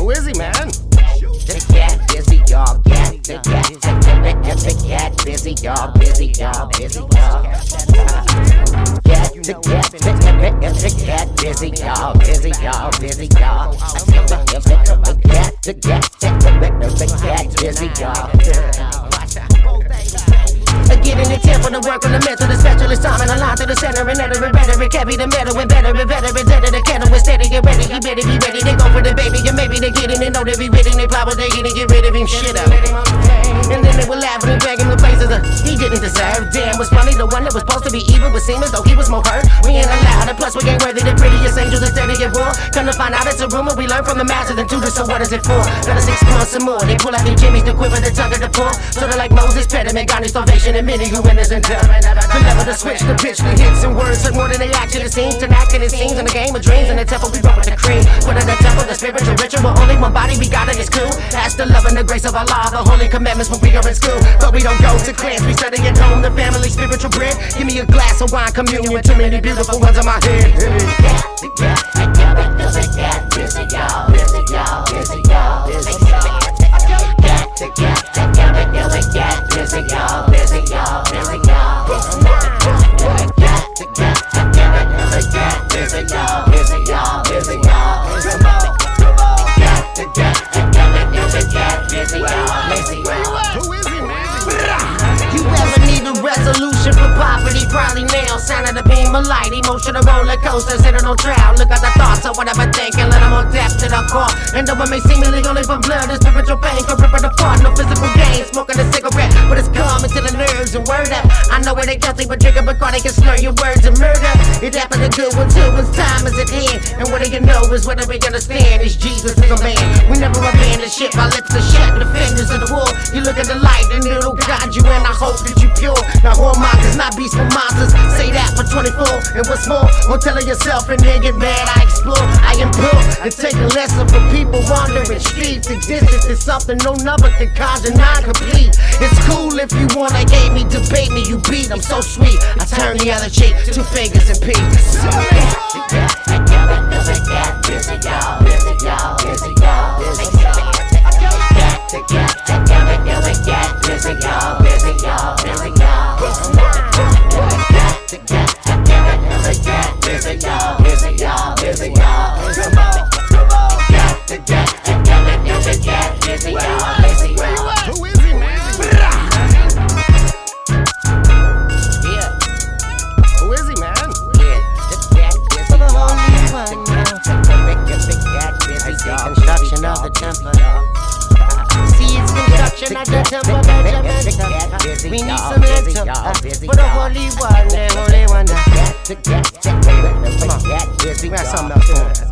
Who is he, man? The cat busy, y'all. The cat busy, y'all. Busy, y'all. Busy, y'all. The cat busy, y'all. Busy, y'all. Busy, y'all. The cat busy, y'all. Get in the temple to work on the mental, the specialist time and a line to the center and enter and rhetoric. Heavy the metal and better and better and better. The kettle is steady, get ready, you better be ready. They go for the baby and maybe they get in and know they be ready. They plow they get and get rid of him, shit out. And then they were laughing and dragging the places he didn't deserve. Damn, was funny, the one that was supposed to be evil would seem as though he was more hurt. We ain't allowed, and plus we ain't worthy. The prettiest angels are steady at war. Come to find out it's a rumor, we learn from the masters and do this, so what is it for? Let us explore some more. They pull out their jimmies, the quiver, the tongue of the poor. Sorta like Moses, pediment, Gandhi, starvation, and many who winners and done. The level, the switch, the pitch, the hits and words took more than they actually seems. To acting it seems in the game of dreams. In the temple we run with the cream. Put in the temple, the spiritual ritual. Only one body we got it is cool. That's the love and the grace of Allah, the holy commandments when we are in school. But we don't go to class, we study at home. The family spiritual bread. Give me a glass of wine, communion. Too many beautiful ones on my head. Busy y'all, busy y'all, busy y'all, busy y'all. Busy y'all, busy y'all, busy y'all. Busy y'all, busy y'all, busy y'all. Who is he, man? You ever need a resolution for poverty? Probably now. Sound of the beam of light, emotional roller coaster, sitting on trial. Look at the thoughts of whatever thinking, let them on depth to the core. And though it may seemingly only for blood, the spiritual pain can rip it apart. No physical gain, smoking a cigarette, but it's calming to the nerves and word up. I know it ain't guilty, but drinking Bacardi can slur your words and murder. It happened to good one too, when time is at hand. And what do you know is what we understand is Jesus is a man. We never abandon shit, our lips are shut, defenders of the wall. You look at the light and it'll guide you, and I hope that you pure. Now whoremongers, not beasts for monsters. Say that for 24, and what's more, don't tell it yourself and then get mad. I explore, I implore, and take a lesson from people wandering streets. Existence is something no number can conjure, non-complete. It's cool if you wanna hate me, debate me, you beat. I'm so sweet, I turn the other cheek, 2 fingers and peace. Busy y'all, busy y'all, busy y'all, busy y'all. Busy y'all, busy y'all, busy y'all. Busy y'all, busy y'all, busy y'all. Come on, come on. Busy y'all, busy y'all. Who is he, man? Yeah. Who is he, man? Yeah. For the Holy One now. Construction of the temple. See, it's construction of the temple. We need some lentil for the Holy One, the Holy One. Come on, we got something else.